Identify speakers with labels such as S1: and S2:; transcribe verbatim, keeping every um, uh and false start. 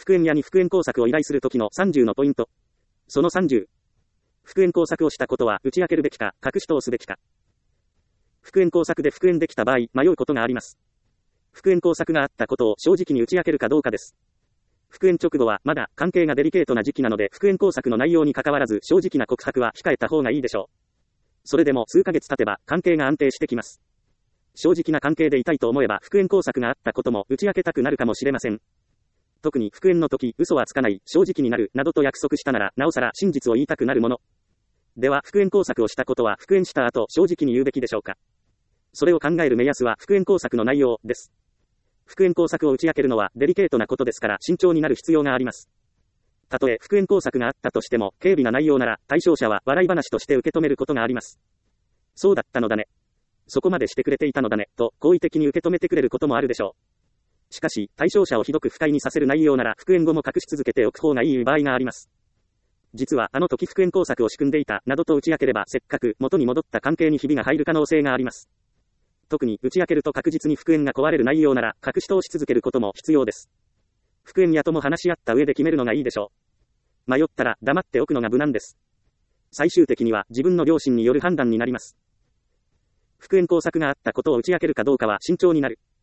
S1: 復縁屋に復縁工作を依頼するときのさんじゅうのポイント。そのさんじゅう。復縁工作をしたことは打ち明けるべきか、隠し通すべきか。復縁工作で復縁できた場合、迷うことがあります。復縁工作があったことを正直に打ち明けるかどうかです。復縁直後はまだ関係がデリケートな時期なので、復縁工作の内容に関わらず正直な告白は控えた方がいいでしょう。それでも数ヶ月経てば関係が安定してきます。正直な関係でいたいと思えば復縁工作があったことも打ち明けたくなるかもしれません。特に復縁の時、嘘はつかない、正直になる、などと約束したなら、なおさら真実を言いたくなるもの。では、復縁工作をしたことは復縁した後、正直に言うべきでしょうか。それを考える目安は復縁工作の内容です。復縁工作を打ち明けるのはデリケートなことですから慎重になる必要があります。たとえ復縁工作があったとしても、軽微な内容なら、対象者は笑い話として受け止めることがあります。そうだったのだね。そこまでしてくれていたのだね、と好意的に受け止めてくれることもあるでしょう。しかし、対象者をひどく不快にさせる内容なら復縁後も隠し続けておく方がいい場合があります。実はあの時復縁工作を仕組んでいた、などと打ち明ければせっかく元に戻った関係にひびが入る可能性があります。特に打ち明けると確実に復縁が壊れる内容なら隠し通し続けることも必要です。復縁屋とも話し合った上で決めるのがいいでしょう。迷ったら黙っておくのが無難です。最終的には自分の良心による判断になります。復縁工作があったことを打ち明けるかどうかは慎重になる。